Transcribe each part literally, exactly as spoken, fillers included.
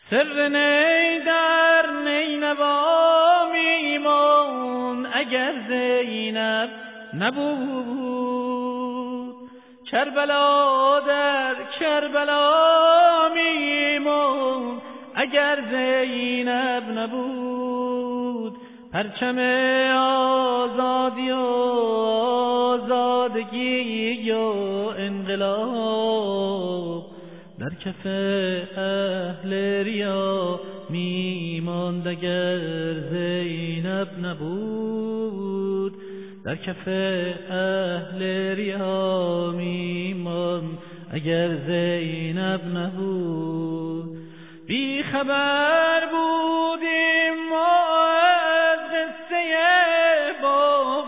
سر نی در نینوا میمان اگر زینب نبود، کربلا در کربلا میمان اگر زینب نبود. پرچم آزادی و آزادگی و انقلاب در کف اهل ریا میماند اگر زینب نبود. در کف اهل ریا میماند اگر زینب نبود. بی خبر بودیم ما از قصه باغ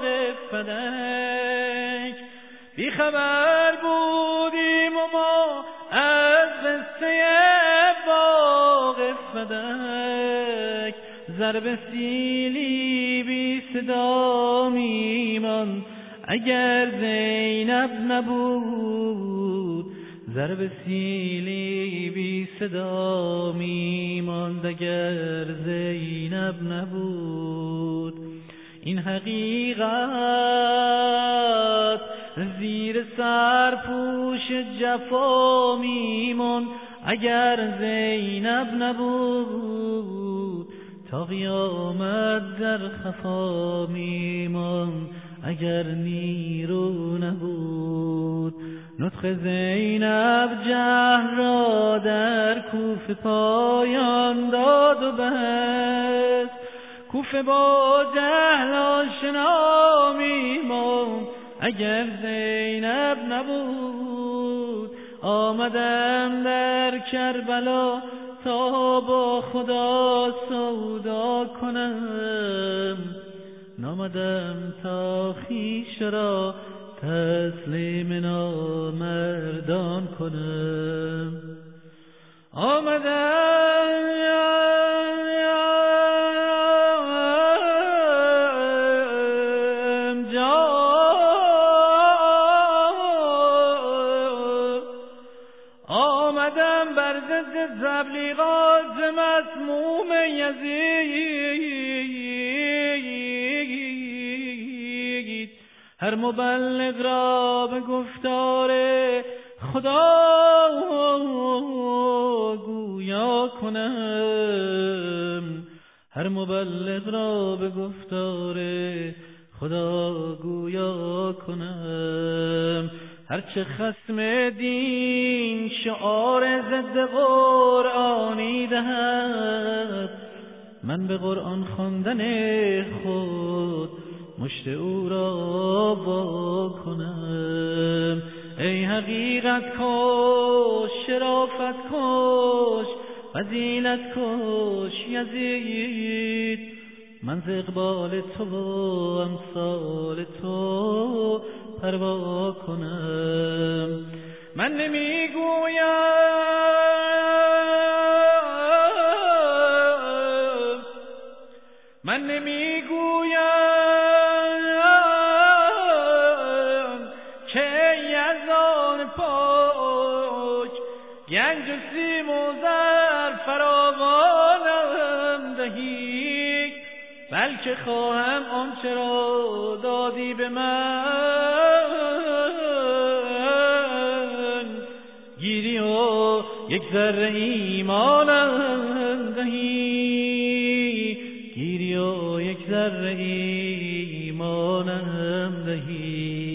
فلک، بی خبر بودیم ما از قصه باغ فلک. ضرب سیلی بی صدا میماند اگر زینب نبود. ضرب سیلی بی صدا میماند اگر زینب نبود. این حقیقت زیر سرپوش جفا میماند اگر زینب نبود. تا قیامت در خفا میماند اگر نیرو نبود. نطق زینب جهل را در کوفه پایان داد و بس. کوفه با جهل آشنا میماند اگر زینب نبود. آمدم در کربلا تا با خدا سودا کنم، نامدم تا خویش را تسلیم نامردان کنم. آمدم جا آمدم بر ضد تبلیغات مسموم یزید، هر مبلغ را به گفتار خدا گویا کنم. هر مبلغ را به گفتار خدا گویا کنم. هرچه خصم دین شعار ضد قرآنی دهد، من به قرآن خواندن خود مشت او را وا کنم. ای حقیقت کش، شرافت کش، فضیلت کش یزید، من ز اقبال تو و امثال تو پروا کنم. من نمیگویم من نمیگویم که یزدان پاک گنج و سیم و زر فراوانم دهی، بلکه خواهم آنچه را دادی به من گیری و یک ذره ایمانم دهی، گیری و یک ذره ایمانم دهی.